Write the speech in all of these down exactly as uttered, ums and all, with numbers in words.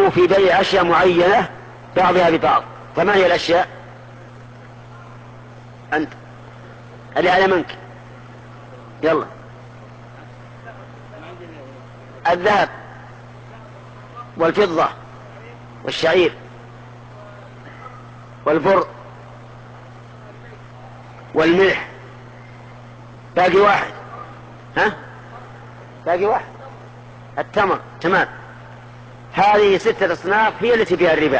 يشتركوا في بيع أشياء معينة بعضها ببعض. فما هي الأشياء؟ أنت اللي على منك، يلا. الذهب والفضة والشعير والبر والملح. باقي واحد، ها؟ باقي واحد، التمر. تمام. هذه ستة أصناف هي التي فيها الربا.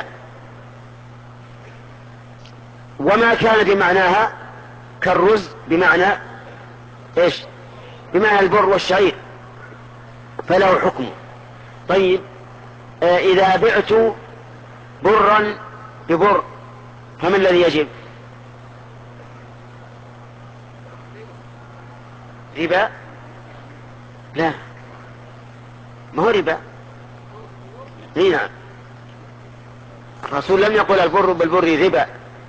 وما كان بمعناها كالرز بمعنى ايش؟ بمعنى البر والشعير فله حكمه. طيب، آه إذا بعت برا ببر فما الذي يجب؟ ربا؟ لا، ما هو ربا. هنا الرسول لم يقل البر بالبر ربا.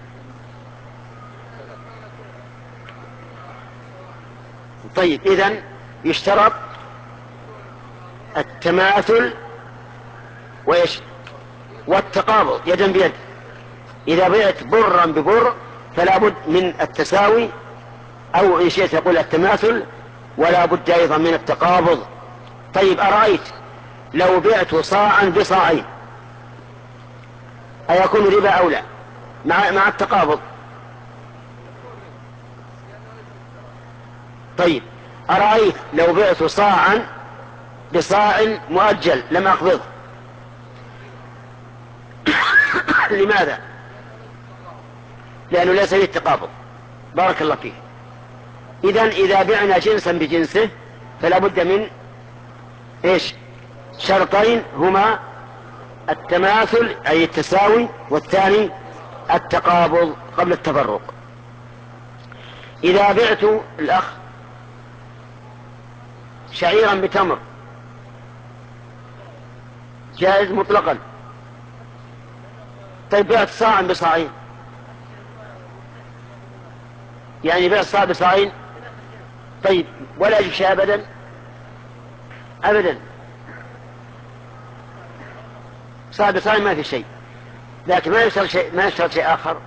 طيب، إذن يشترط التماثل وإيش؟ والتقابض يدا بيد. إذا بعت برا ببر فلا بد من التساوي، أو إن شئت يقول التماثل، ولا بد أيضا من التقابض. طيب، أرأيت لو بعت صاعا بصاعين أيكون ربا أو لا مع, مع التقابض؟ طيب، أرأيت لو بعت صاعا بصاع مؤجل لم أقبض، لماذا؟ لأنه ليس فيه التقابض. بارك الله فيه. إذن إذا بعنا جنسا بجنسه فلا بد من إيش؟ شرطين، هما التماثل أي التساوي، والثاني التقابض قبل التفرق. إذا بعت الأخ شعيرا بتمر جائز مطلقا. طيب، بعت صاعا بصاعين، يعني بعت صاع بصاعين. طيب، ولا يجب شيء أبدا أبدا، صاع بصاعين ما في شيء، لكن ما يشترط شيء، ما يشترط شيء آخر.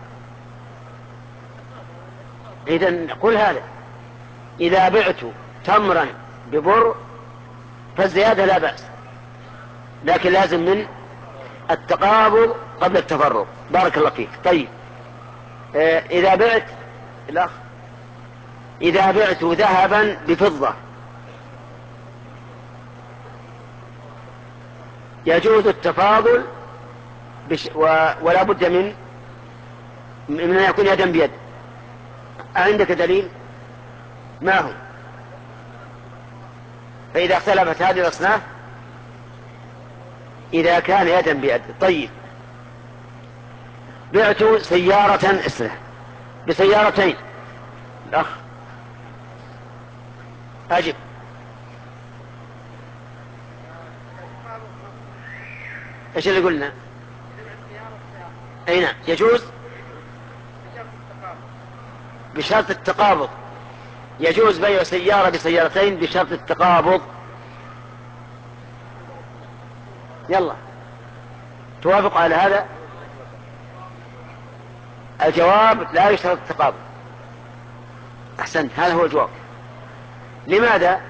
إذن قل هذا: إذا بعت تمرا ببر فالزيادة لا بأس، لكن لازم من التقابض قبل التفرق. بارك الله فيك. طيب، آه إذا بعت الأخ إذا بعت ذهبا بفضة يجوز التفاضل بش و... ولا بد من من أن يكون يدا بيد. عندك دليل؟ ما هو؟ فإذا اختلفت هذه الأصناف إذا كان يدا بيد. طيب، بعت سيارة اسره بسيارتين. الأخ أجب. ايش اللي قلنا؟ اي نعم، يجوز بشرط التقابض. يجوز بيع سيارة بسيارتين بشرط التقابض. يلا، توافق على هذا؟ الجواب: لا يشترط التقابض. أحسنت، هذا هو الجواب. لماذا؟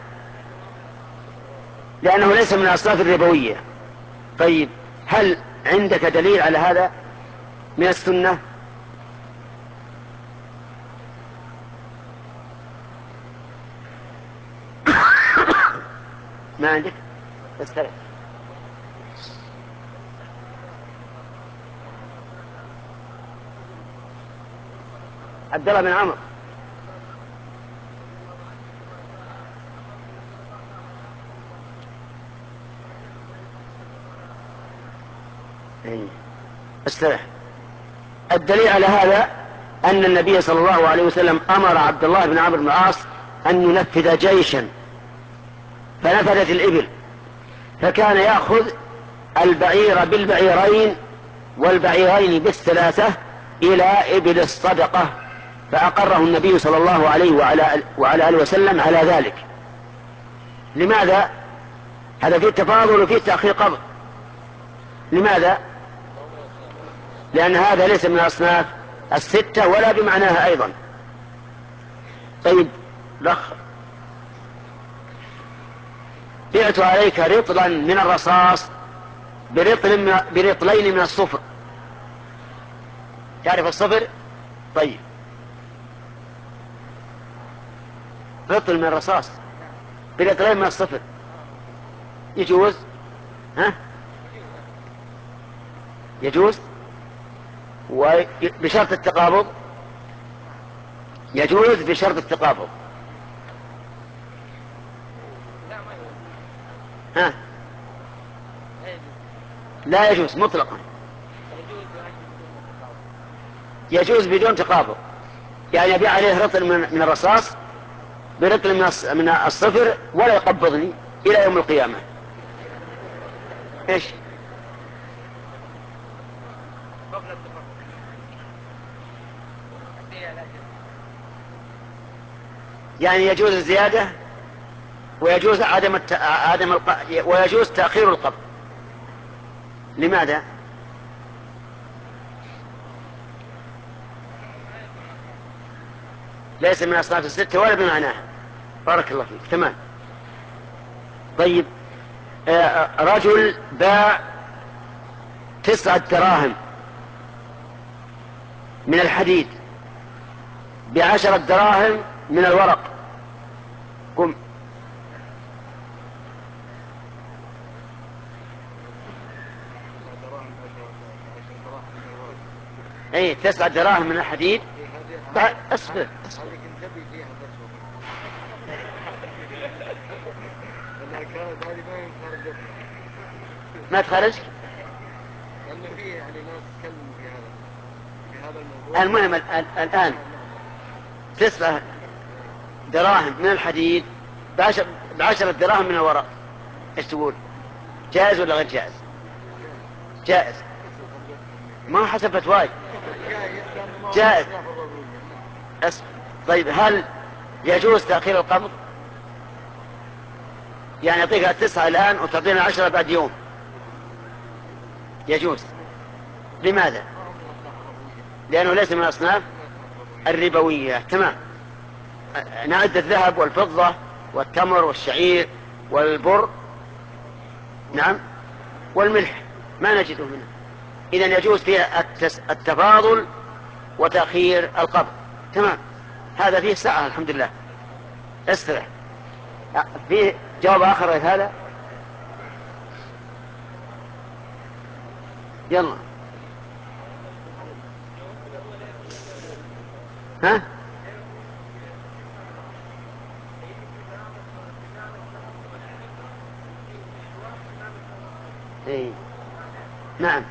لأنه ليس من الأصناف الربوية. طيب، هل عندك دليل على هذا من السنة؟ ما عندك؟ استرح. عبد الله بن عمرو. استرح. الدليل على هذا أن النبي صلى الله عليه وسلم أمر عبد الله بن عمرو بن العاص أن ينفذ جيشا، فنفذت الإبل، فكان يأخذ البعير بالبعيرين والبعيرين بالثلاثة إلى إبل الصدقة، فأقره النبي صلى الله عليه وعلى وعلى آله وسلم على ذلك. لماذا؟ هذا فيه تفاضل وفيه تأخير قبض. لماذا؟ لأن هذا ليس من الأصناف الستة ولا بمعناها أيضا. طيب لخ بعت عليك رطلا من الرصاص برطل برطلين من الصفر. تعرف الصفر؟ طيب رطل من الرصاص برطلين من الصفر يجوز؟ ها؟ يجوز وبشرط التقابض. يجوز بشرط التقابض. ها؟ لا يجوز مطلقا. يجوز بدون تقابض، يعني يبيع عليه رطل من الرصاص برطل من الصفر ولا يقبضني إلى يوم القيامة. إيش؟ يعني يجوز الزيادة ويجوز عدم الت... عدم الق... ويجوز تأخير القبض. لماذا؟ ليس من أصناف الستة ولا بمعناها. بارك الله فيك. تمام. طيب آه رجل باع تسعة دراهم من الحديد بعشرة دراهم من الورق. قم. اي تسعة دراهم من الحديد. اصبر اصبر ما تخرج. المهم الآن تسعة دراهم من الحديد بعشر بعشرة دراهم من الورق. ايش تقول؟ جائز ولا غير جائز؟ جائز. ما حسب فتواي. جائز. طيب هل يجوز تأخير القبض؟ يعني يعطيك التسعة الآن وتعطينا عشرة بعد يوم. يجوز. لماذا؟ لأنه ليس من الأصناف الربوية. تمام. نعد الذهب والفضة والتمر والشعير والبر، نعم، والملح ما نجده منه. إذن يجوز فيها التفاضل وتأخير القبض. تمام. هذا فيه ساعة الحمد لله. استرح. فيه جواب آخر غير هذا؟ يلا. ها؟ ايه نعم.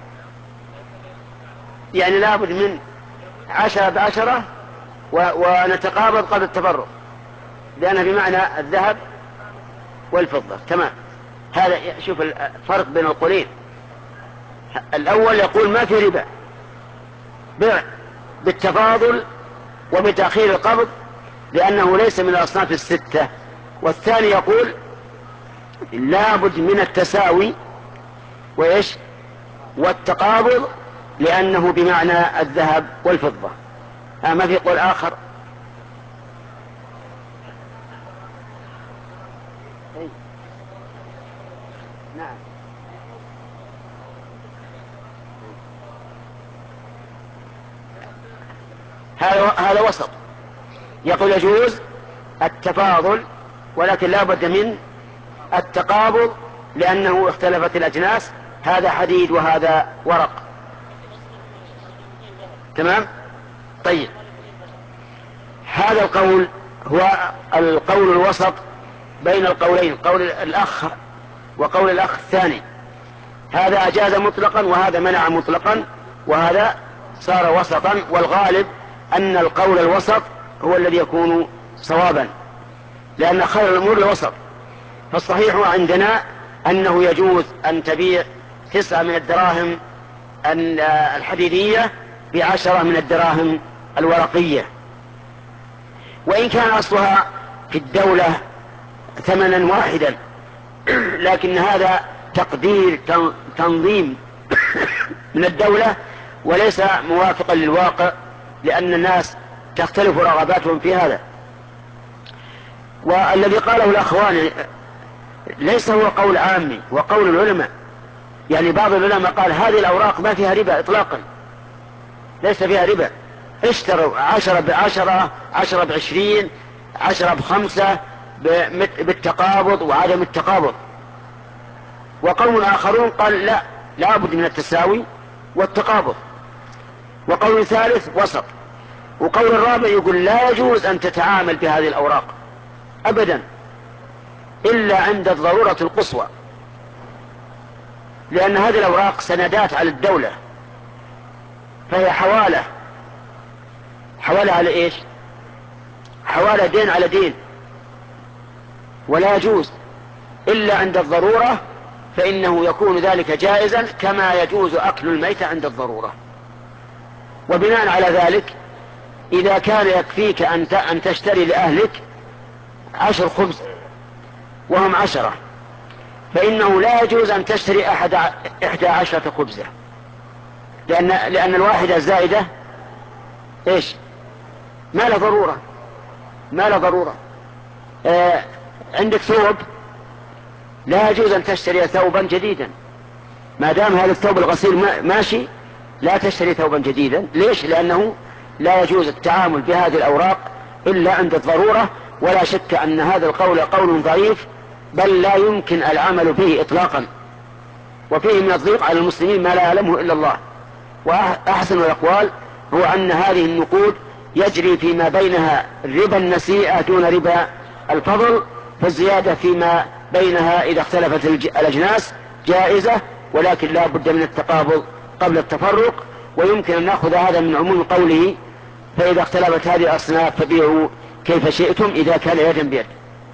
يعني لابد من عشرة بعشرة ونتقابض قبل التفرق، لأنه بمعنى الذهب والفضة. تمام. هذا شوف الفرق بين القولين. الأول يقول ما في ربا، بيع بالتفاضل وبتأخير القبض لأنه ليس من الأصناف الستة. والثاني يقول لابد من التساوي وإيش والتقابض لأنه بمعنى الذهب والفضة. ها ما في قول آخر؟ نعم. هذا هذا وسط. يقول يجوز التفاضل ولكن لا بد من التقابض لأنه اختلفت الأجناس، هذا حديد وهذا ورق. تمام. طيب هذا القول هو القول الوسط بين القولين، قول الأخ وقول الأخ الثاني. هذا أجاز مطلقا وهذا منع مطلقا، وهذا صار وسطا، والغالب أن القول الوسط هو الذي يكون صوابا لأن خير الأمور الوسط. فالصحيح عندنا أنه يجوز أن تبيع تسعة من الدراهم الحديدية بعشرة من الدراهم الورقية، وإن كان أصلها في الدولة ثمنا واحدا، لكن هذا تقدير تنظيم من الدولة وليس موافقا للواقع، لأن الناس تختلف رغباتهم في هذا. والذي قاله الأخوان ليس هو قول عامي وقول العلماء، يعني بعض العلماء قال هذه الأوراق ما فيها ربا إطلاقا، ليس فيها ربا، اشتروا عشرة بعشرة، عشرة بعشرين، عشرة بخمسة بالتقابض وعدم التقابض. وقوم آخرون قال لا، لا بد من التساوي والتقابض. وقول ثالث وسط. وقول الرابع يقول لا يجوز أن تتعامل بهذه الأوراق أبدا إلا عند الضرورة القصوى، لأن هذه الأوراق سندات على الدولة، فهي حوالة، حوالة على إيش؟ حوالة دين على دين، ولا يجوز إلا عند الضرورة، فإنه يكون ذلك جائزا كما يجوز أكل الميت عند الضرورة. وبناء على ذلك إذا كان يكفيك أن تشتري لأهلك عشر خبز وهم عشرة، فإنه لا يجوز أن تشتري أحد إحدى عشرة خبزة، لأن, لأن الواحدة الزائدة إيش؟ ما له ضرورة، ما له ضرورة. آه عندك ثوب، لا يجوز أن تشتري ثوبا جديدا ما دام هذا الثوب الغسيل ماشي، لا تشتري ثوبا جديدا. ليش؟ لأنه لا يجوز التعامل بهذه الأوراق إلا عند الضرورة. ولا شك أن هذا القول قول ضعيف، بل لا يمكن العمل به إطلاقا، وفيه من الضيق على المسلمين ما لا يعلمه إلا الله. وأحسن الأقوال هو أن هذه النقود يجري فيما بينها ربا النسيئة دون ربا الفضل، فالزيادة فيما بينها إذا اختلفت الأجناس جائزة، ولكن لا بد من التقابض قبل التفرق. ويمكن أن نأخذ هذا من عموم قوله فإذا اختلفت هذه الأصناف فبيعوا كيف شئتم إذا كان يدا بيد.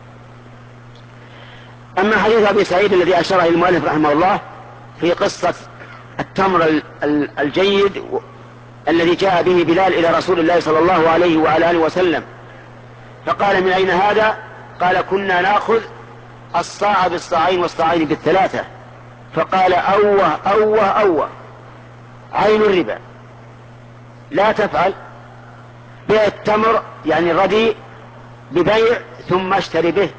أما حديث أبي سعيد الذي أشار إليه المؤلف رحمه الله في قصة التمر الجيد الذي جاء به بلال إلى رسول الله صلى الله عليه وعلى آله وسلم، فقال من أين هذا؟ قال كنا نأخذ الصاع بالصاعين والصاعين بالثلاثة. فقال أوه أوه أوه، عين الربا، لا تفعل، بيع التمر يعني الرديء ببيع ثم اشتري به.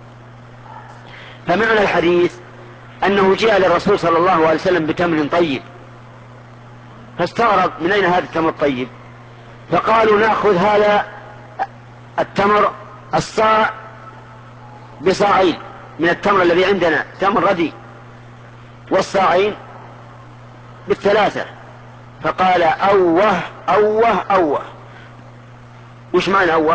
فمعنى الحديث أنه جاء للرسول صلى الله عليه وسلم بتمر طيب، فاستغرب من أين هذا التمر الطيب؟ فقالوا نأخذ هذا التمر الصاع بصاعين من التمر الذي عندنا تمر رديء، والصاعين بالثلاثة. فقال أوه أوه أوه. وش معنى أوه؟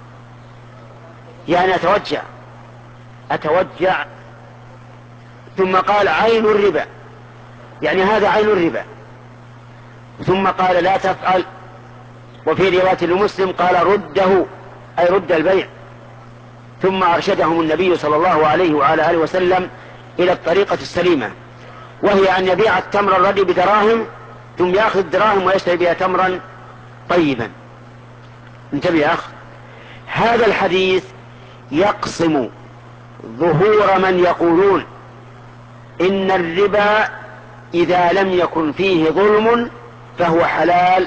يعني أتوجع أتوجع. ثم قال عين الربا، يعني هذا عين الربا. ثم قال لا تفعل. وفي رواية لمسلم قال رده، أي رد البيع. ثم أرشدهم النبي صلى الله عليه وعلى آله وسلم إلى الطريقة السليمة، وهي أن يبيع التمر الردي بدراهم ثم يأخذ الدراهم ويشتري بها تمرا طيبا. انتبه يا أخ، هذا الحديث يقسم ظهور من يقولون إن الربا إذا لم يكن فيه ظلم فهو حلال،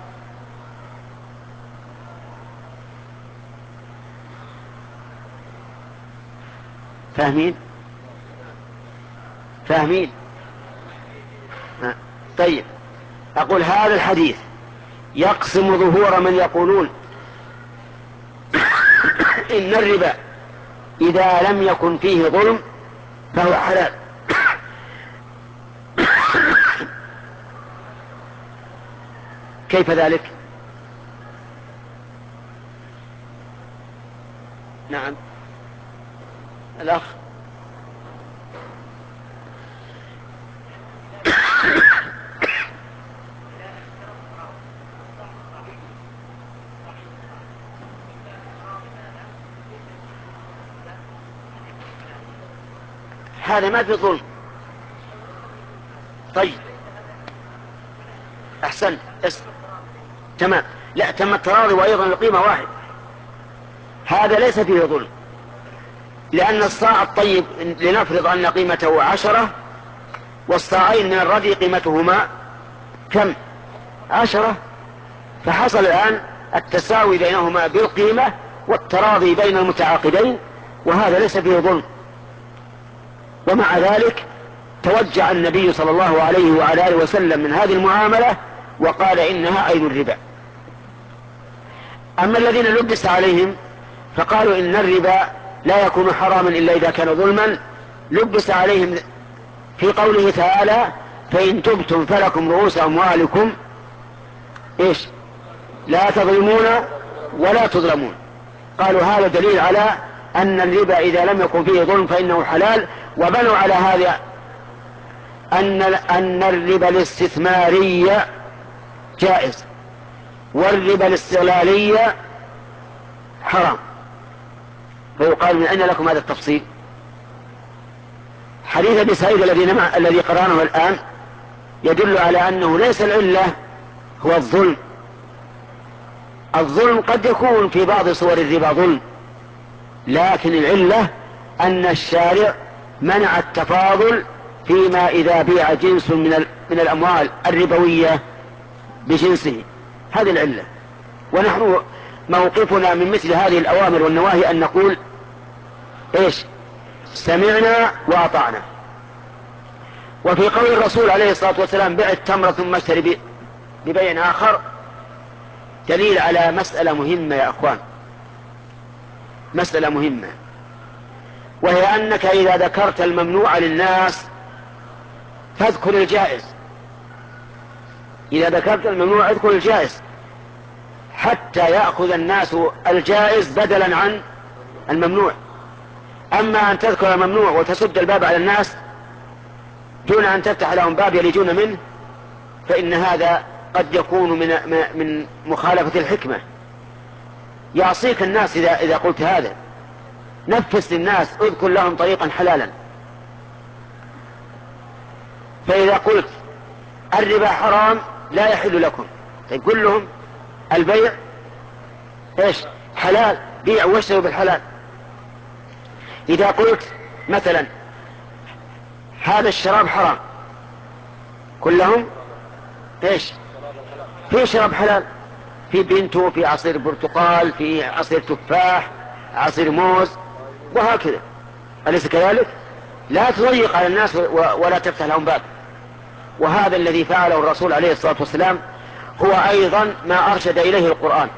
فاهمين؟ فاهمين؟ طيب، أقول هذا الحديث يقسم ظهور من يقولون إن الربا إذا لم يكن فيه ظلم فهو حلال. كيف ذلك؟ نعم الأخ. هذا ما في ظلم. طيب أحسنت، تمام. لا، تم التراضي وأيضا القيمة واحد، هذا ليس فيه ظلم، لأن الصاع الطيب لنفرض أن قيمته عشرة والصاعين من الردي قيمتهما كم؟ عشرة. فحصل الآن التساوي بينهما بالقيمة والتراضي بين المتعاقدين، وهذا ليس فيه ظلم. ومع ذلك توجع النبي صلى الله عليه وعلى آله وسلم من هذه المعاملة وقال إنها عين الربا. أما الذين لبس عليهم فقالوا إن الربا لا يكون حراما إلا إذا كان ظلما، لبس عليهم في قوله تعالى: فإن تبتم فلكم رؤوس أموالكم إيش لا تظلمون ولا تظلمون. قالوا هذا دليل على أن الربا إذا لم يكن فيه ظلم فإنه حلال، وبنوا على هذا أن أن الربا الاستثماري جائز والربا الاستغلالي حرام. فيقال: من أين لكم هذا التفصيل؟ حديث ابي سعيد الذي نمع الذي قرأناه الآن يدل على أنه ليس العلة هو الظلم. الظلم قد يكون في بعض صور الربا ظلم، لكن العلة أن الشارع منع التفاضل فيما إذا بيع جنس من من الأموال الربوية بجنسه. هذه العلة. ونحن موقفنا من مثل هذه الأوامر والنواهي أن نقول إيش؟ سمعنا وأطعنا. وفي قول الرسول عليه الصلاة والسلام: بع التمر ثم اشتري ببيع آخر، دليل على مسألة مهمة يا أخوان، مسألة مهمة، وهي أنك إذا ذكرت الممنوع للناس فاذكر الجائز. إذا ذكرت الممنوع اذكر الجائز حتى يأخذ الناس الجائز بدلا عن الممنوع. أما أن تذكر الممنوع وتسد الباب على الناس دون أن تفتح لهم باب يلجون منه، فإن هذا قد يكون من من مخالفة الحكمة. يعصيك الناس إذا إذا قلت هذا. نفس للناس، اذكر لهم طريقا حلالا. فإذا قلت الربا حرام لا يحل لكم، تقول لهم البيع ايش؟ حلال، بيع واشتروا بالحلال. إذا قلت مثلا هذا الشراب حرام، كلهم ايش؟ في شراب حلال، في بنتو، في عصير برتقال، في عصير تفاح، عصير موز، وهكذا. أليس كذلك؟ لا تضيق على الناس ولا تفتح لهم باب. وهذا الذي فعله الرسول عليه الصلاة والسلام هو أيضا ما أرشد إليه القرآن.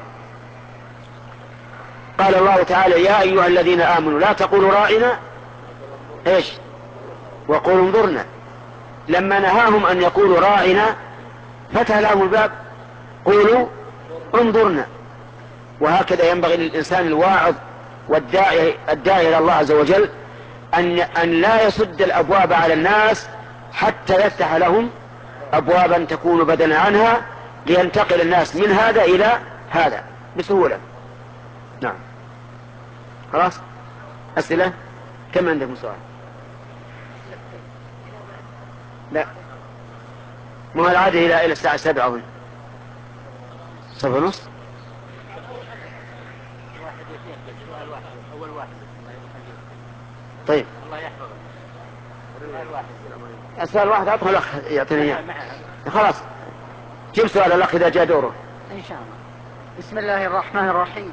قال الله تعالى: يا أيها الذين آمنوا لا تقولوا راعنا ايش وقولوا انظرنا. لما نهاهم أن يقولوا راعنا فتح لهم الباب: قولوا انظرنا. وهكذا ينبغي للإنسان الواعظ والداعي الداعي إلى الله عز وجل أن أن لا يسد الأبواب على الناس حتى يفتح لهم أبوابا تكون بدلا عنها، لينتقل الناس من هذا إلى هذا بسهولة. نعم. خلاص؟ أسئلة؟ كم عندكم سؤال؟ لا، مو العادة إلى إلى الساعة سبعة أظن. سبعة ونص. طيب. الله يحفظك. السؤال واحد أدخل الأخ يعطيني إياه. خلاص. جيب سؤال الأخ إذا جاء دوره. إن شاء الله. بسم الله الرحمن الرحيم.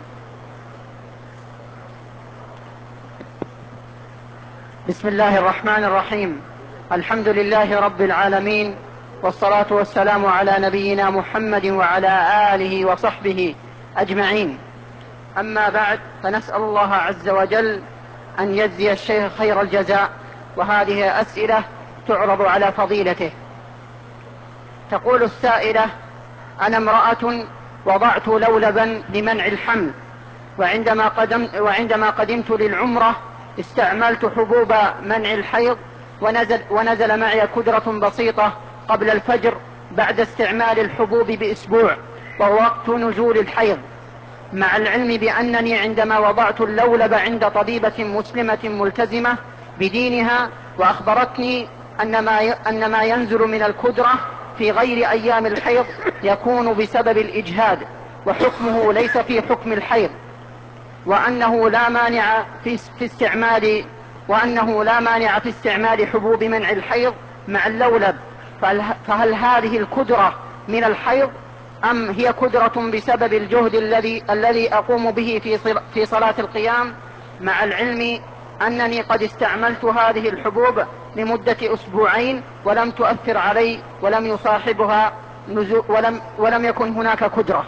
بسم الله الرحمن الرحيم. الحمد لله رب العالمين، والصلاة والسلام على نبينا محمد وعلى آله وصحبه أجمعين. أما بعد، فنسأل الله عز وجل أن يجزي الشيخ خير الجزاء. وهذه أسئلة تعرض على فضيلته. تقول السائلة: أنا امرأة وضعت لولبا لمنع الحمل، وعندما, قدم وعندما قدمت للعمرة استعملت حبوب منع الحيض، ونزل, ونزل معي كدرة بسيطة قبل الفجر بعد استعمال الحبوب بأسبوع وهو وقت نزول الحيض، مع العلم بأنني عندما وضعت اللولب عند طبيبة مسلمة ملتزمة بدينها وأخبرتني أن ما, أن ما ينزل من الكدرة في غير أيام الحيض يكون بسبب الإجهاد وحكمه ليس في حكم الحيض، وأنه لا مانع في, في استعمال وأنه لا مانع في استعمال حبوب منع الحيض مع اللولب، فهل, فهل هذه الكدرة من الحيض أم هي كدرة بسبب الجهد الذي الذي أقوم به في في صلاة القيام، مع العلم أنني قد استعملت هذه الحبوب لمدة أسبوعين ولم تؤثر علي ولم يصاحبها نزو ولم, ولم يكن هناك كدرة؟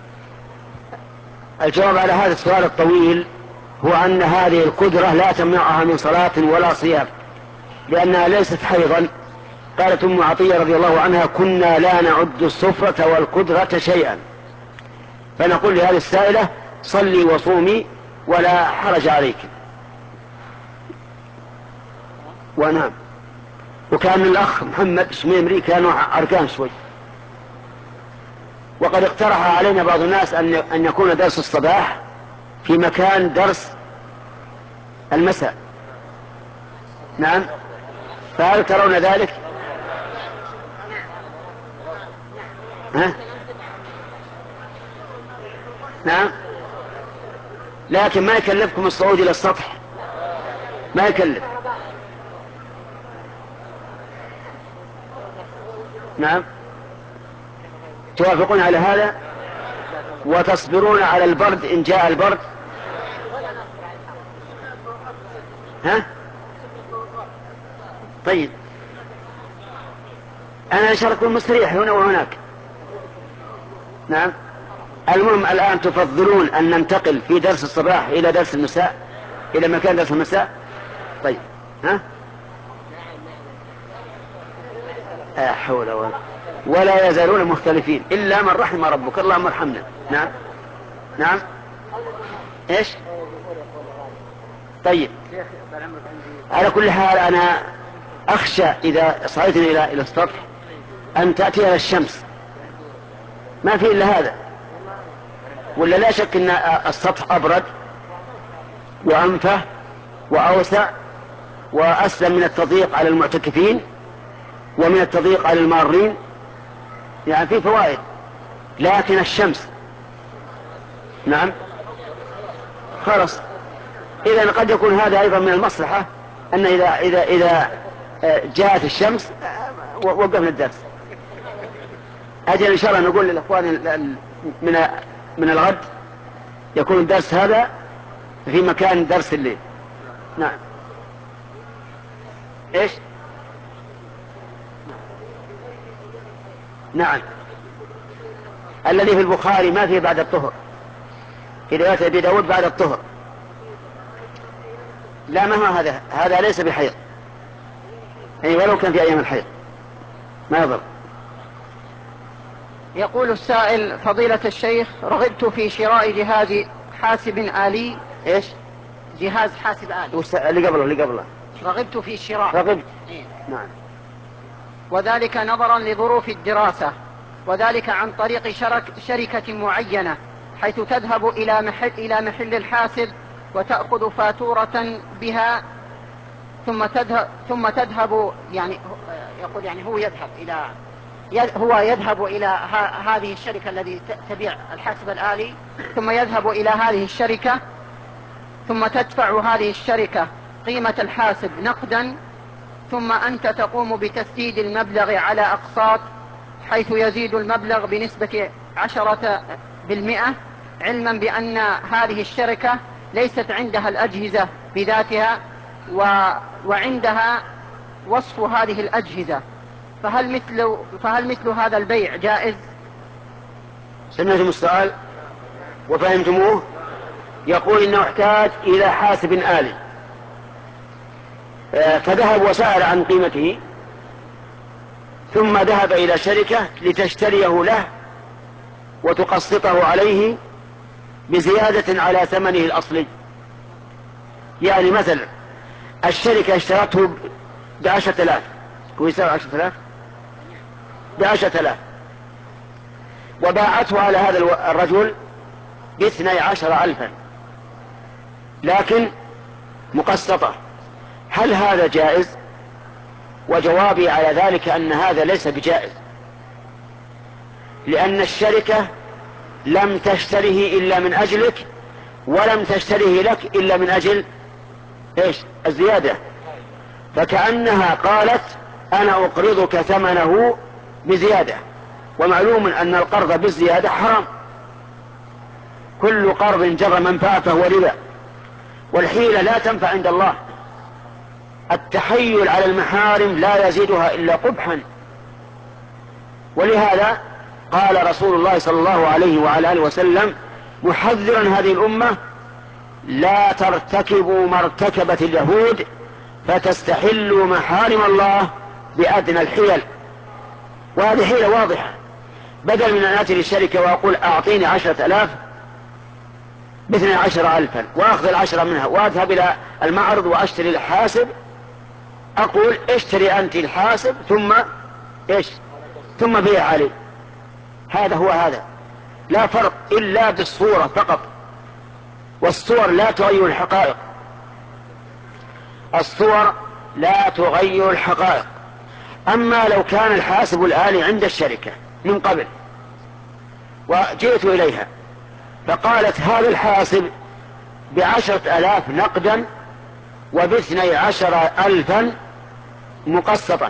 الجواب على هذا السؤال الطويل هو أن هذه القدرة لا تمنعها من صلاة ولا صيام، لأنها ليست حيضا. قالت أم عطية رضي الله عنها: كنا لا نعد الصفرة والقدرة شيئا. فنقول لهذه السائلة: صلي وصومي ولا حرج عليك. ونعم. وكان الأخ محمد شميمري كان أركان شوي، وقد اقترح علينا بعض الناس أن أن يكون درس الصباح في مكان درس المساء. نعم، فهل ترون ذلك؟ ها؟ نعم، لكن ما يكلفكم الصعود إلى السطح، ما يكلف. نعم، توافقون على هذا وتصبرون على البرد إن جاء البرد. ها؟ طيب، أنا أشارككم مستريح هنا وهناك. نعم، المهم الآن تفضلون أن ننتقل في درس الصباح إلى درس المساء، إلى مكان درس المساء. طيب، ها؟ لا حول ولا ولا يزالون مختلفين إلا من رحم ربك، اللهم ارحمنا. نعم نعم. إيش؟ طيب، على كل حال أنا أخشى إذا صعدنا إلى إلى السطح أن تأتي إلى الشمس، ما في إلا هذا. ولا لا شك أن السطح أبرد وأنفه وأوسع وأسلم من التضييق على المعتكفين ومن التضييق على المارين، يعني في فوائد. لكن الشمس، نعم، خلاص. إذا قد يكون هذا أيضا من المصلحة، أن إذا إذا إذا جاءت الشمس وقفنا الدرس. أجل إن شاء الله نقول للأخوان من من الغد يكون الدرس هذا في مكان درس الليل. نعم. إيش؟ نعم، الذي في البخاري ما فيه بعد الطهر، في رواية أبي داود بعد الطهر. لا، ما هو هذا، هذا ليس بحيض، أي ولو كان في أيام الحيض ما يضر. يقول السائل: فضيلة الشيخ، رغبت في شراء جهاز حاسب آلي. إيش؟ جهاز حاسب آلي. اللي قبله اللي قبله رغبت في الشراء. رغبت. إيه؟ نعم. وذلك نظرا لظروف الدراسة، وذلك عن طريق شرك شركة معينة، حيث تذهب إلى محل, إلى محل الحاسب وتأخذ فاتورة بها، ثم تذهب, ثم تذهب يعني يقول يعني هو يذهب إلى هو يذهب إلى هذه الشركة التي تبيع الحاسب الآلي، ثم يذهب إلى هذه الشركة، ثم تدفع هذه الشركة قيمة الحاسب نقدا، ثم أنت تقوم بتسديد المبلغ على أقساط، حيث يزيد المبلغ بنسبة عشرة بالمئة، علما بأن هذه الشركة ليست عندها الأجهزة بذاتها و... وعندها وصف هذه الأجهزة، فهل مثل, فهل مثل هذا البيع جائز؟ سمعتم السؤال وفهمتموه؟ يقول إنه احتاج إلى حاسب آلي، فذهب وسأل عن قيمته، ثم ذهب إلى شركة لتشتريه له وتقسطه عليه بزيادة على ثمنه الأصلي. يعني مثلا الشركة اشترته بعشرة آلاف، هو يساوي عشرة آلاف، بعشرة آلاف، وباعته على هذا الرجل باثني عشر ألفا، لكن مقسطة. هل هذا جائز؟ وجوابي على ذلك أن هذا ليس بجائز، لأن الشركة لم تشتريه إلا من أجلك، ولم تشتريه لك إلا من أجل إيش؟ الزيادة. فكأنها قالت أنا أقرضك ثمنه بزيادة، ومعلوم أن القرض بالزيادة حرام، كل قرض جر منفعة فهو ربا، والحيلة لا تنفع عند الله. التحيل على المحارم لا يزيدها إلا قبحا. ولهذا قال رسول الله صلى الله عليه وعلى آله وسلم محذرا هذه الأمة: لا ترتكبوا ما ارتكبت اليهود فتستحلوا محارم الله بأدنى الحيل. وهذه حيلة واضحة، بدل من أن آتي للشركة وأقول أعطيني عشرة ألاف باثني عشر ألفا وأخذ العشرة منها وأذهب إلى المعرض وأشتري الحاسب، أقول اشتري أنت الحاسب ثم إيش ثم بيع علي. هذا هو هذا، لا فرق إلا بالصورة فقط، والصور لا تغير الحقائق، الصور لا تغير الحقائق. أما لو كان الحاسب الآلي عند الشركة من قبل وجئت إليها فقالت هذا الحاسب بعشرة آلاف نقدا وباثني عشر ألفا مقسطا،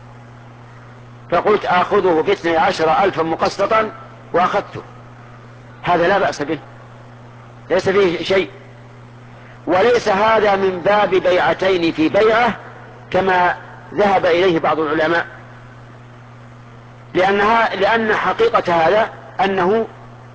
فقلت آخذه باثني عشر ألفا مقسطا وأخذته، هذا لا بأس به، ليس فيه شيء. وليس هذا من باب بيعتين في بيعة كما ذهب إليه بعض العلماء، لأنها لأن حقيقة هذا أنه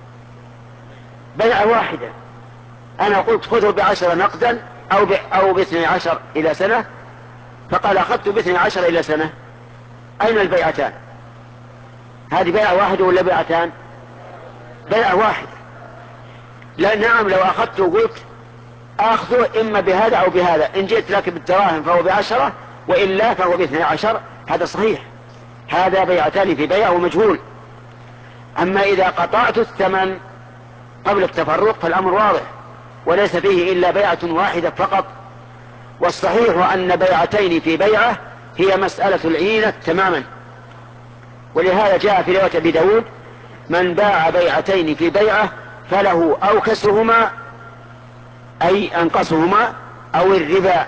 بيعة واحدة. أنا قلت خذه بعشرة نقدا أو أو باثني عشر إلى سنة، فقال أخذت باثني عشر إلى سنة، أين البيعتان؟ هذه بيعة واحدة ولا بيعتان؟ بيعة واحدة. لا نعم، لو أخذته وقلت أخذه إما بهذا أو بهذا، إن جئت لك بالدراهم فهو بعشرة وإلا فهو باثني عشر، هذا صحيح، هذا بيعتان في بيع ومجهول. أما إذا قطعت الثمن قبل التفرق فالأمر واضح، وليس فيه إلا بيعة واحدة فقط. والصحيح أن بيعتين في بيعة هي مسألة العينة تماما، ولهذا جاء في رواية أبي داود: من باع بيعتين في بيعة فله أو كسرهما أي أنقصهما أو الربا.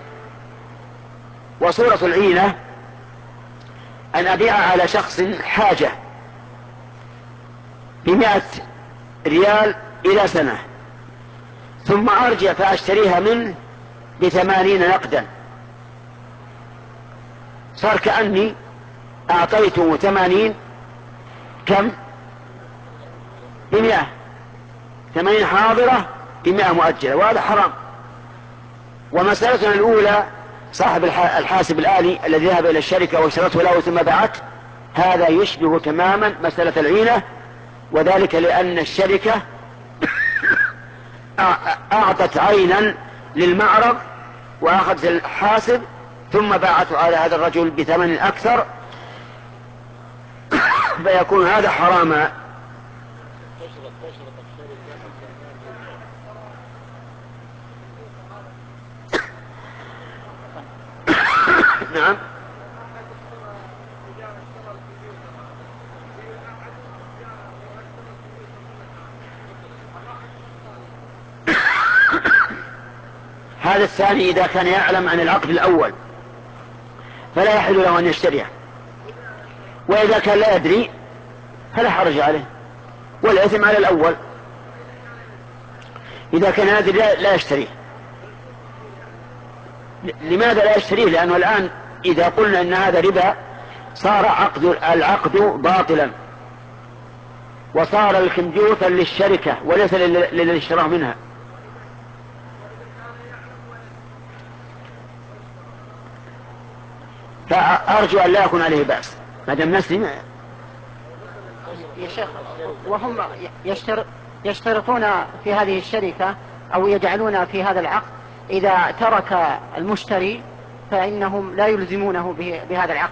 وصورة العينة أن أبيع على شخص حاجة بمائة ريال إلى سنة، ثم أرجع فأشتريها منه بثمانين نقدا، صار كأني أعطيته ثمانين كم بمئة، ثمانين حاضرة بمئة مؤجلة، وهذا حرام. ومسألتنا الأولى صاحب الحاسب الآلي الذي ذهب إلى الشركة واشترته له ثم باعته، هذا يشبه تماما مسألة العينة، وذلك لأن الشركة أعطت عينا للمعرض وأخذت الحاسب ثم باعته على هذا الرجل بثمن أكثر، فيكون هذا حراما. نعم. هذا الثاني إذا كان يعلم عن العقد الأول فلا يحل له أن يشتريه، وإذا كان لا يدري فلا حرج عليه، والإثم على الأول. إذا كان يدري لا يشتريه. لماذا لا يشتريه؟ لأنه الآن إذا قلنا أن هذا ربا صار عقد العقد باطلا، وصار الكمبيوتر للشركة وليس للذي اشتراه منها. فأرجو أن لا يكون عليه بأس ما دام نسلم. يا شيخ، وهم يشترطون في هذه الشركة أو يجعلون في هذا العقد إذا ترك المشتري فإنهم لا يلزمونه بهذا العقد.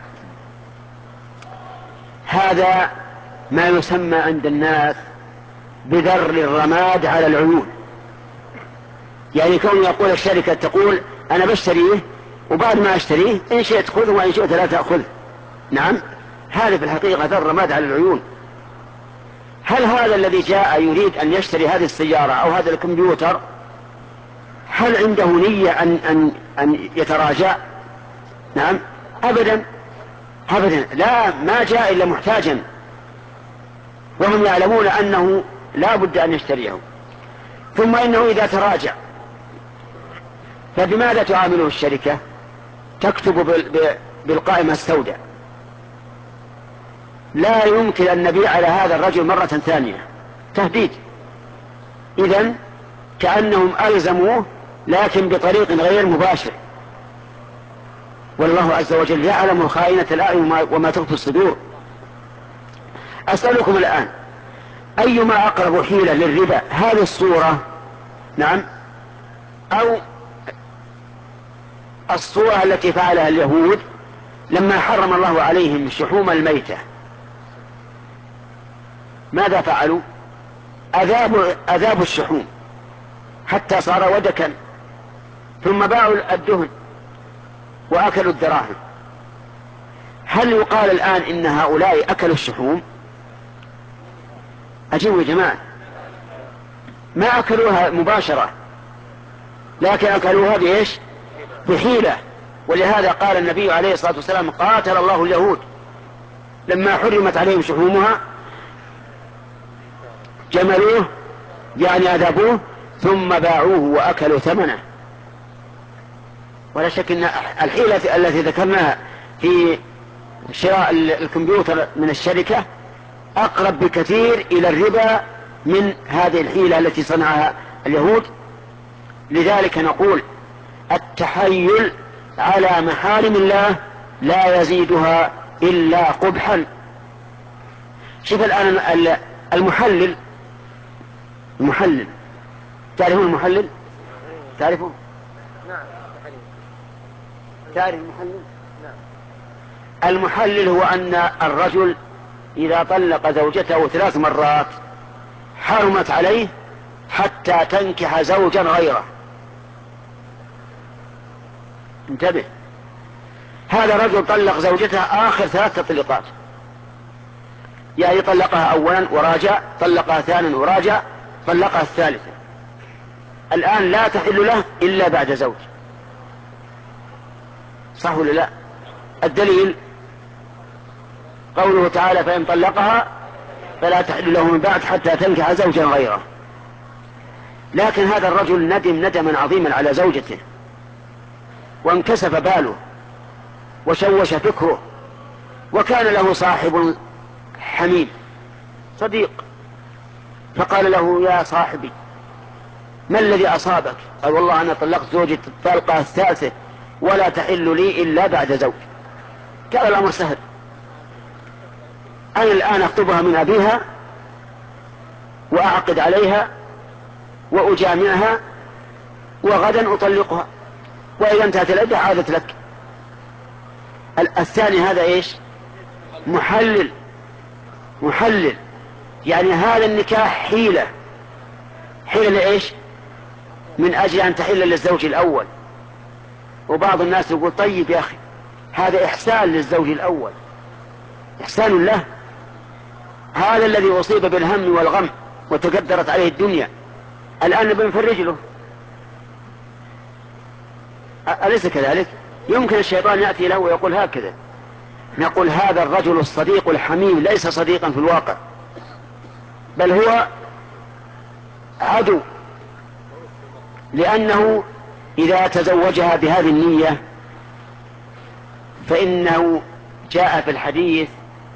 هذا ما يسمى عند الناس بذر الرماد على العيون، يعني كون يقول الشركة تقول أنا بشتريه وبعد ما أشتريه إن شئت خذه وإن شئت لا تأخذه. نعم، هذا في الحقيقة ذر رماد على العيون. هل هذا الذي جاء يريد أن يشتري هذه السيارة أو هذا الكمبيوتر هل عنده نية أن, أن, أن يتراجع؟ نعم أبدا، أبدا، لا، ما جاء إلا محتاجا، وهم يعلمون أنه لا بد أن يشتريه. ثم إنه إذا تراجع فبماذا تعامله الشركة؟ تكتب بالقائمة السوداء، لا يمكن أن نبيع على هذا الرجل مرة ثانية، تهديد. إذن كأنهم ألزموه لكن بطريق غير مباشر، والله عز وجل يعلم خائنة الأعين وما تخفي الصدور. أسألكم الآن، أيما أقرب حيلة للربا، هذه الصورة نعم أو الصورة التي فعلها اليهود لما حرم الله عليهم شحوم الميتة؟ ماذا فعلوا؟ أذابوا, أذابوا الشحوم حتى صار ودكا، ثم باعوا الدهن وأكلوا الدراهم. هل يقال الآن إن هؤلاء أكلوا الشحوم؟ أجيبوا يا جماعة، ما أكلوها مباشرة، لكن أكلوها بإيش؟ بحيلة. ولهذا قال النبي عليه الصلاة والسلام: قاتل الله اليهود لما حرمت عليهم شحومها جملوه، يعني أذابوه ثم باعوه وأكلوا ثمنه. ولا شك أن الحيلة التي ذكرناها في شراء الكمبيوتر من الشركة أقرب بكثير إلى الربا من هذه الحيلة التي صنعها اليهود. لذلك نقول: التحايل على محارم الله لا يزيدها إلا قبحا. شوف الآن المحلل المحلل تعرفون المحلل؟ تعرفون؟ نعم. تعرف المحلل؟ نعم. المحلل هو أن الرجل إذا طلق زوجته ثلاث مرات حرمت عليه حتى تنكح زوجا غيره. انتبه، هذا رجل طلق زوجته آخر ثلاث تطليقات، يعني طلقها أولا وراجع، طلقها ثانيا وراجع، طلقها الثالثة. الآن لا تحل له إلا بعد زوج، صح ولا لا؟ الدليل قوله تعالى: فإن طلقها فلا تحل له من بعد حتى تنكح زوجا غيره. لكن هذا الرجل ندم ندما عظيما على زوجته، وانكسف باله وشوش فكره، وكان له صاحب حميم صديق، فقال له: يا صاحبي، ما الذي أصابك؟ قال: والله أنا طلقت زوجي الطلقة الثالثة ولا تحل لي إلا بعد زوج. قال: الأمر سهل، أنا الآن أخطبها من أبيها وأعقد عليها وأجامعها وغدا أطلقها، وإذا انتهت العدة عادت لك. الثاني هذا إيش؟ محلل. محلل يعني هذا النكاح حيلة. حيلة لإيش؟ من أجل أن تحل للزوج الأول. وبعض الناس يقول: طيب يا أخي، هذا إحسان للزوج الأول، إحسان له، هذا الذي أصيب بالهم والغم وتقدرت عليه الدنيا الآن بنفرج له. أليس كذلك؟ يمكن الشيطان يأتي له ويقول هكذا. نقول: هذا الرجل الصديق الحميم ليس صديقا في الواقع، بل هو عدو، لأنه إذا تزوجها بهذه النية فإنه جاء في الحديث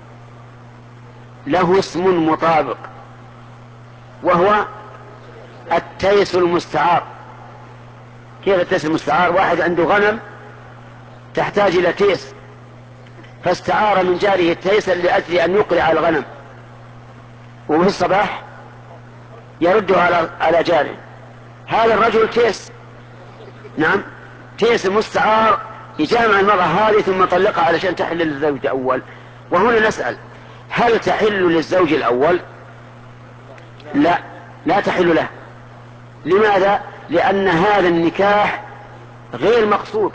له اسم مطابق، وهو التيس المستعار. كيف التيس المستعار؟ واحد عنده غنم تحتاج إلى تيس، فاستعار من جاره التيس لأجل أن يقرع الغنم، وفي الصباح يرده على على جاره. هذا الرجل تيس، نعم، تيس مستعار، يجامع المرأة هذه ثم طلقها علشان تحل للزوج الأول. وهنا نسأل: هل تحل للزوج الأول؟ لا، لا تحل له. لماذا؟ لأن هذا النكاح غير مقصود،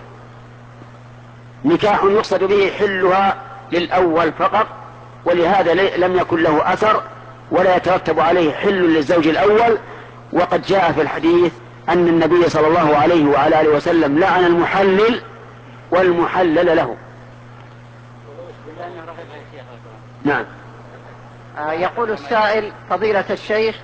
نكاح يقصد به حلها للأول فقط، ولهذا لم يكن له أثر ولا يترتب عليه حل للزوج الأول. وقد جاء في الحديث أن النبي صلى الله عليه وعلى آله وسلم لعن المحلل والمحلل له. نعم. آه يقول السائل: فضيلة الشيخ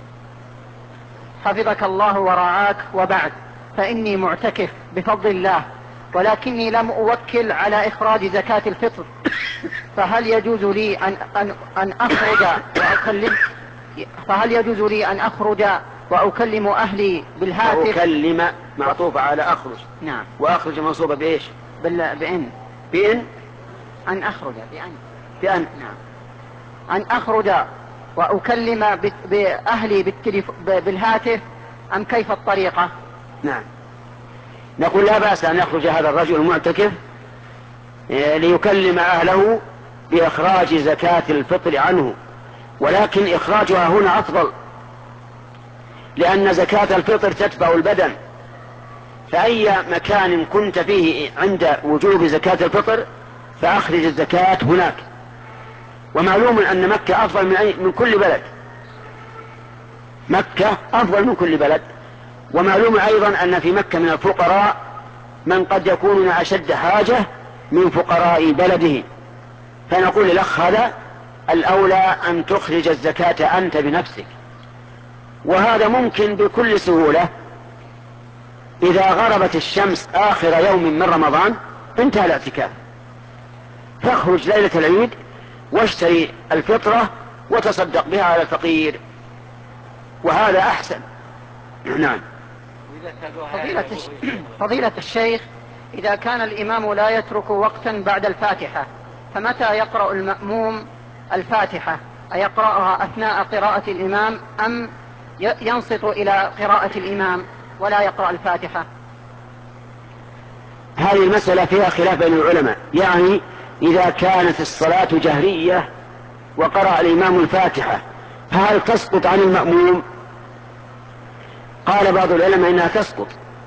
حفظك الله ورعاك، وبعد، فإني معتكف بفضل الله، ولكني لم أوكل على إخراج زكاة الفطر، فهل يجوز لي أن, أن, أن أخرج وأكلم فهل يجوز لي أن أخرج وأكلم أهلي بالهاتف؟ وأكلم معطوفة على أخرج. نعم. وأخرج منصوبة بإيش؟ بال... بإن بإن أن أخرج بأن بأن نعم. أن أخرج وأكلم ب... بأهلي بالتليف... بالهاتف، أم كيف الطريقة؟ نعم. نقول لا بأس أن يخرج هذا الرجل المعتكف ليكلم أهله بإخراج زكاة الفطر عنه، ولكن إخراجها هنا أفضل، لأن زكاة الفطر تتبع البدن، فأي مكان كنت فيه عند وجوب زكاة الفطر فأخرج الزكاة هناك. ومعلوم أن مكة أفضل من, من كل بلد، مكة أفضل من كل بلد. ومعلوم أيضا أن في مكة من الفقراء من قد يكونون أشد حاجة من فقراء بلده، فنقول للأخ هذا الأولى أن تخرج الزكاة أنت بنفسك، وهذا ممكن بكل سهولة. إذا غربت الشمس آخر يوم من رمضان انتهى الاعتكاف، فاخرج ليلة العيد واشتري الفطرة وتصدق بها على الفقير، وهذا أحسن. نعم. فضيلة, فضيلة الشيخ، إذا كان الإمام لا يترك وقتا بعد الفاتحة، فمتى يقرأ المأموم الفاتحة؟ أيقرأها أثناء قراءة الإمام، أم ينصت إلى قراءة الإمام ولا يقرأ الفاتحة؟ هذه المسألة فيها خلاف بين العلماء، يعني إذا كانت الصلاة جهرية وقرأ الإمام الفاتحة فهل تسقط عن المأموم؟ قال بعض العلماء إنها تسقط،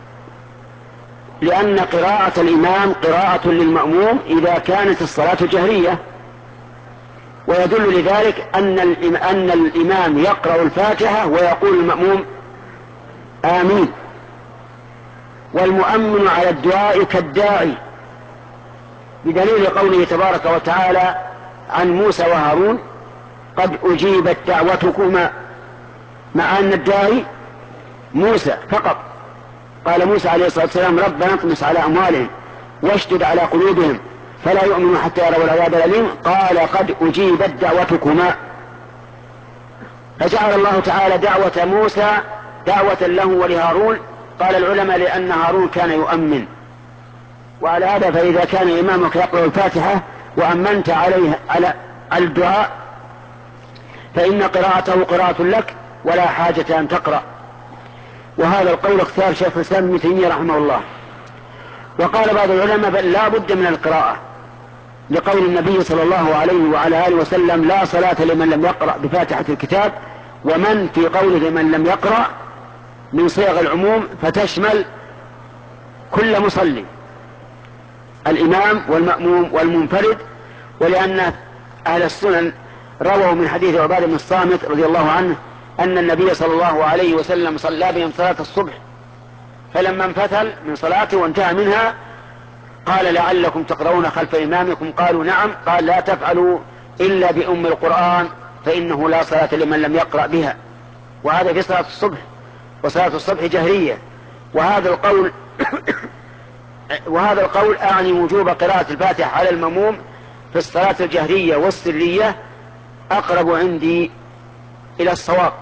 لأن قراءة الإمام قراءة للمأموم إذا كانت الصلاة جهرية، ويدل لذلك أن أن الإمام يقرأ الفاتحة ويقول المأموم آمين، والمؤمن على الدعاء كالداعي، بدليل قوله تبارك وتعالى عن موسى وهارون: قد أجيبت دعوتكما، مع أن الداعي موسى فقط. قال موسى عليه الصلاة والسلام: ربنا اطمس على أموالهم واشدد على قلوبهم فلا يؤمنوا حتى يروا العذاب الأليم. قال: قد أجيبت دعوتكما، فجعل الله تعالى دعوة موسى دعوة له ولهارون. قال العلماء: لأن هارون كان يؤمن، وعلى هذا فإذا كان إمامك يقرأ الفاتحة وأمنت عليه على الدعاء فإن قراءته قراءة لك ولا حاجة أن تقرأ. وهذا القول اختار شيخ الإسلام ابن تيمية رحمه الله. وقال بعض العلماء: بل لا بد من القراءة، لقول النبي صلى الله عليه وعلى آله وسلم: لا صلاة لمن لم يقرأ بفاتحة الكتاب. ومن في قوله لمن لم يقرأ من صيغ العموم، فتشمل كل مصلي، الإمام والمأموم والمنفرد. ولأن أهل السنن رووا من حديث عبادة بن الصامت رضي الله عنه أن النبي صلى الله عليه وسلم صلى بهم صلاة الصبح، فلما انفتل من صلاته وانتهى منها قال: لعلكم تقرؤون خلف إمامكم؟ قالوا: نعم. قال: لا تفعلوا إلا بأم القرآن، فإنه لا صلاة لمن لم يقرأ بها. وهذا في صلاة الصبح، وصلاة الصبح جهرية. وهذا القول وهذا القول أعني وجوب قراءة الفاتحة على المأموم في الصلاة الجهرية والسرية أقرب عندي إلى الصواب.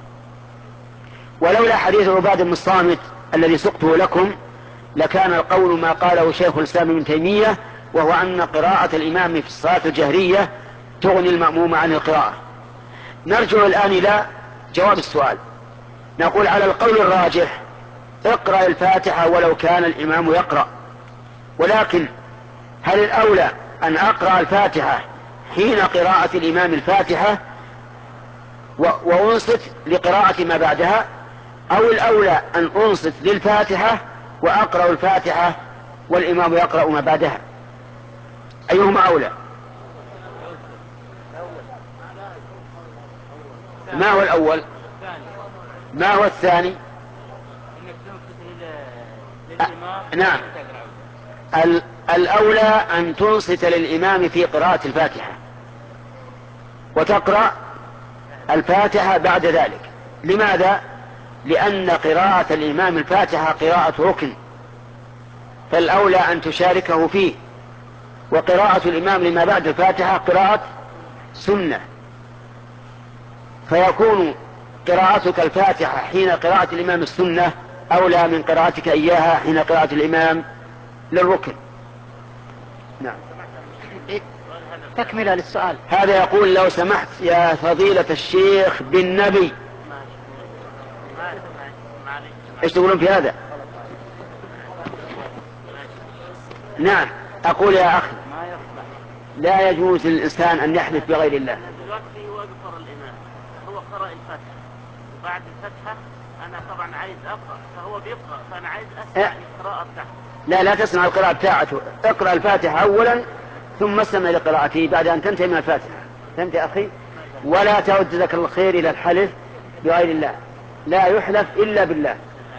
ولولا حديث عبادة بن الصامت الذي سقته لكم لكان القول ما قاله شيخ الإسلام ابن تيمية، وهو أن قراءة الإمام في الصلاة الجهرية تغني المأموم عن القراءة. نرجع الآن إلى جواب السؤال. نقول: على القول الراجح اقرأ الفاتحة ولو كان الإمام يقرأ، ولكن هل الأولى أن أقرأ الفاتحة حين قراءة الإمام الفاتحة وأنصت لقراءة ما بعدها، أو الأولى أن أنصت للفاتحة وأقرأ الفاتحة والإمام يقرأ ما بعدها؟ أيهما أولى؟ ما هو الأول؟ ما هو الثاني؟ أ... نعم، الأولى أن تنصت للإمام في قراءة الفاتحة، وتقرأ الفاتحة بعد ذلك. لماذا؟ لأن قراءة الإمام الفاتحة قراءة ركن، فالأولى أن تشاركه فيه، وقراءة الإمام لما بعد الفاتحة قراءة سنة، فيكون قراءتك الفاتحة حين قراءة الإمام السنة أولى من قراءتك إياها حين قراءة الإمام للركن. نعم. تكملة للسؤال. هذا يقول: لو سمحت يا فضيلة الشيخ بالنبي. ايش تقولون في هذا؟ نعم. أقول يا أخي: لا يجوز للإنسان أن يحلف بغير الله. دلوقتي هو بيقرأ الإمام، هو قرأ الفاتحة، وبعد الفاتحة أنا طبعا عايز أقرأ، فهو بيقرأ، فأنا عايز أسمع أه؟ القراءة بتاعته. لا لا تسمع القراءة بتاعته، اقرأ الفاتحة أولا ثم استمع لقراءته بعد أن تنتهي من الفاتحة. فهمت يا أخي؟ ولا تعد ذكر الخير إلى الحلف بغير الله، لا يحلف إلا بالله.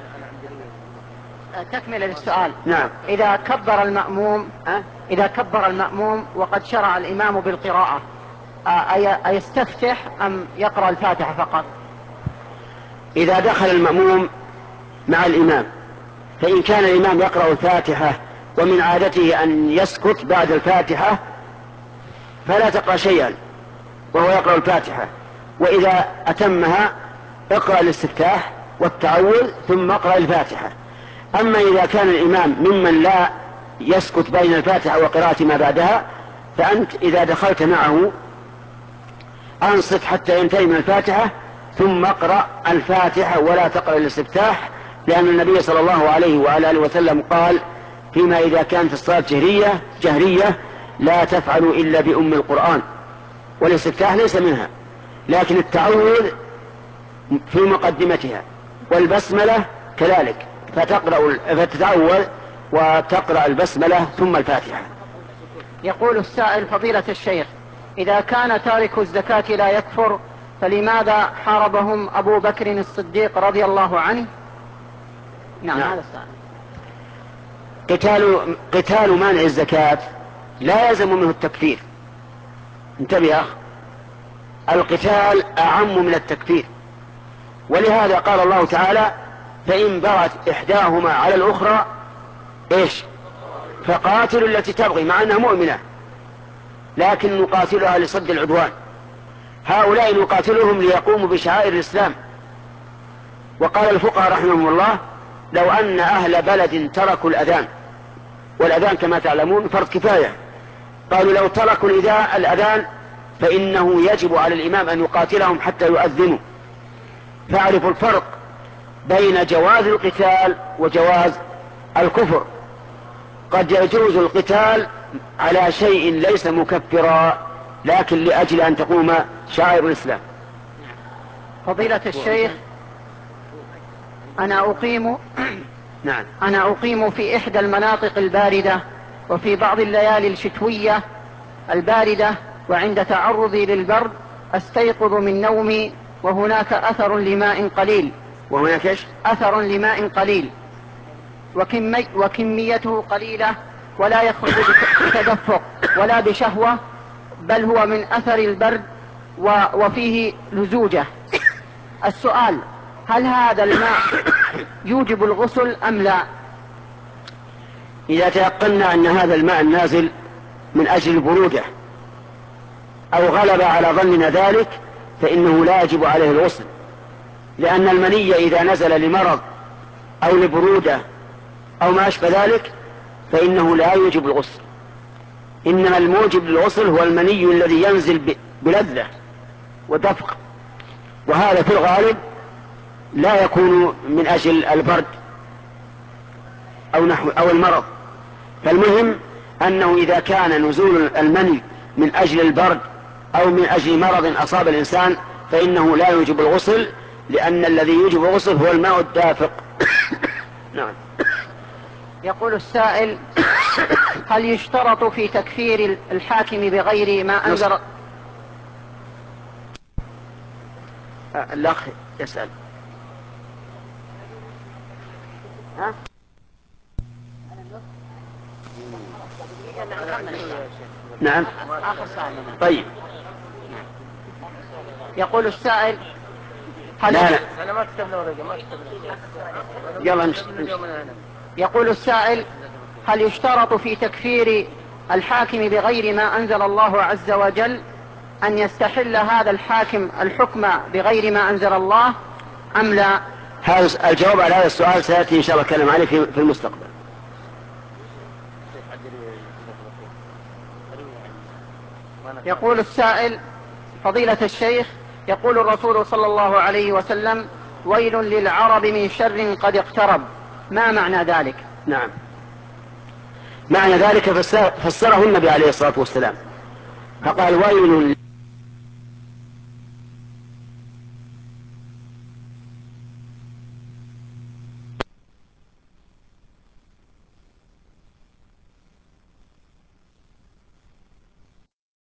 تكمل للسؤال. نعم. إذا كبر المأموم أه؟ إذا كبر المأموم وقد شرع الإمام بالقراءة، أيستفتح أم يقرأ الفاتحة فقط؟ إذا دخل المأموم مع الإمام، فإن كان الإمام يقرأ الفاتحة ومن عادته أن يسكت بعد الفاتحة فلا تقرأ شيئا وهو يقرأ الفاتحة، وإذا أتمها اقرأ الاستفتاح والتعوذ ثم اقرأ الفاتحة. أما إذا كان الإمام ممن لا يسكت بين الفاتحة وقراءة ما بعدها، فأنت إذا دخلت معه أنصت حتى ينتهي من الفاتحة ثم اقرأ الفاتحة ولا تقرأ الاستفتاح، لأن النبي صلى الله عليه وعلى آله وسلم قال فيما إذا كانت الصلاة جهرية جهرية: لا تفعلوا إلا بأم القرآن. والاستفتاح ليس منها، لكن التعوذ في مقدمتها، والبسملة كذلك، فتقرأ فتتعوذ وتقرأ البسملة ثم الفاتحة. يقول السائل: فضيلة الشيخ، إذا كان تارك الزكاة لا يكفر، فلماذا حاربهم أبو بكر الصديق رضي الله عنه؟ نعم, نعم. هذا السؤال. قتال قتال مانع الزكاة لا يلزم منه التكفير. انتبه يا أخ، القتال أعم من التكفير، ولهذا قال الله تعالى: فإن بغت إحداهما على الأخرى إيش فقاتلوا التي تبغي، مع أنها مؤمنة لكن نقاتلها لصد العدوان. هؤلاء نقاتلهم ليقوموا بشعائر الإسلام. وقال الفقهاء رحمهم الله: لو أن أهل بلد تركوا الأذان، والأذان كما تعلمون فرض كفاية، قالوا لو تركوا الأذان فإنه يجب على الإمام أن يقاتلهم حتى يؤذنوا. فاعرفوا الفرق بين جواز القتال وجواز الكفر. قد يجوز القتال على شيء ليس مكفرا، لكن لأجل أن تقوم شعائر الإسلام. فضيلة الشيخ، أنا أقيم نعم. أنا أقيم في إحدى المناطق الباردة، وفي بعض الليالي الشتوية الباردة وعند تعرضي للبرد أستيقظ من نومي وهناك أثر لماء قليل وهناك إيش؟ أثر لماء قليل وكمي وكميته قليلة، ولا يخرج بتدفق ولا بشهوة، بل هو من أثر البرد وفيه لزوجة. السؤال: هل هذا الماء يوجب الغسل أم لا؟ إذا تيقنا أن هذا الماء النازل من أجل البرودة أو غلب على ظننا ذلك فإنه لا يجب عليه الغسل، لأن المني إذا نزل لمرض أو لبرودة أو ما أشبه ذلك فإنه لا يوجب الغسل. إنما الموجب للغسل هو المني الذي ينزل بلذة ودفق، وهذا في الغالب لا يكون من أجل البرد أو نحو أو المرض. فالمهم أنه إذا كان نزول المني من أجل البرد أو من أجل مرض أصاب الإنسان فإنه لا يوجب الغسل، لأن الذي يوجب الغسل هو الماء الدافق. نعم. يقول السائل: هل يشترط في تكفير الحاكم بغير ما أنزل؟ الأخ يسأل. ها؟ نعم. آخر سؤال. طيب. يقول السائل هل لا لا أنا ما كتبنا ورقة ما كتبنا. يلا امشي. يقول السائل هل يشترط في تكفير الحاكم بغير ما أنزل الله عز وجل أن يستحل هذا الحاكم الحكم بغير ما أنزل الله أم لا؟ هذا الجواب على هذا السؤال سيأتي إن شاء الله كلام عليه في المستقبل. يقول السائل فضيلة الشيخ، يقول الرسول صلى الله عليه وسلم ويل للعرب من شر قد اقترب، ما معنى ذلك؟ نعم، معنى ذلك فسره النبي عليه الصلاة والسلام فقال ويل